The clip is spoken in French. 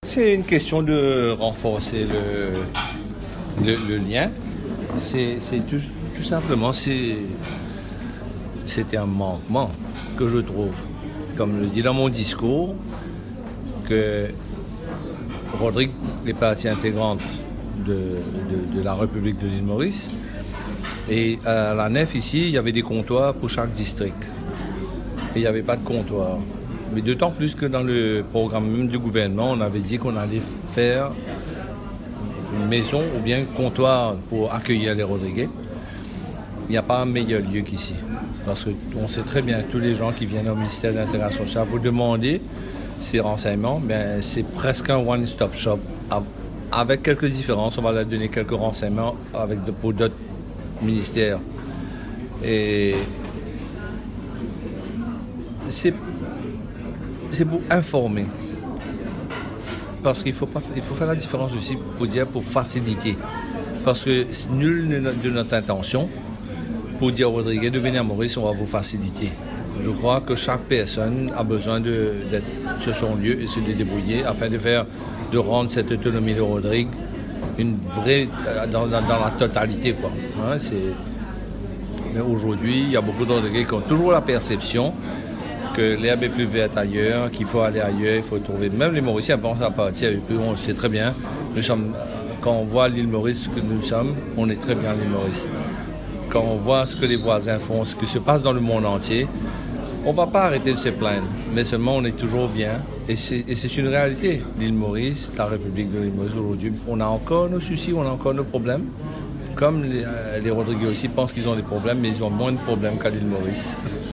C'est une question de renforcer le lien. C'est tout simplement, c'était un manquement que je trouve, comme je le dis dans mon discours, que Rodrigue est partie intégrante de la République de l'île Maurice. Et à la nef ici, il y avait des comptoirs pour chaque district. Et il n'y avait pas de comptoir. Mais d'autant plus que dans le programme même du gouvernement, on avait dit qu'on allait faire une maison ou bien un comptoir pour accueillir les Rodriguais. Il n'y a pas un meilleur lieu qu'ici. Parce qu'on sait très bien que tous les gens qui viennent au ministère de l'Intégration sociale pour demander ces renseignements, ben, c'est presque un one-stop shop. Avec quelques différences, on va leur donner quelques renseignements pour d'autres ministères. Et c'est pour informer. Parce qu'il faut faire la différence aussi pour faciliter. Parce que nul de notre intention pour dire au Rodriguais de venir à Maurice, on va vous faciliter. Je crois que chaque personne a besoin d'être sur son lieu et se débrouiller afin de rendre cette autonomie de Rodrigue une vraie, dans la totalité, quoi. Hein, mais aujourd'hui, il y a beaucoup de Rodriguais qui ont toujours la perception que l'herbe est plus verte ailleurs, qu'il faut aller ailleurs, il faut trouver. Même les Mauriciens pensent à partir avec eux, on le sait très bien. Quand on voit l'île Maurice que nous sommes, on est très bien à l'île Maurice. Quand on voit ce que les voisins font, ce qui se passe dans le monde entier, on ne va pas arrêter de se plaindre, mais seulement on est toujours bien. Et c'est une réalité. L'île Maurice, la République de l'île Maurice aujourd'hui, on a encore nos soucis, on a encore nos problèmes. Comme les Rodriguais aussi pensent qu'ils ont des problèmes, mais ils ont moins de problèmes qu'à l'île Maurice.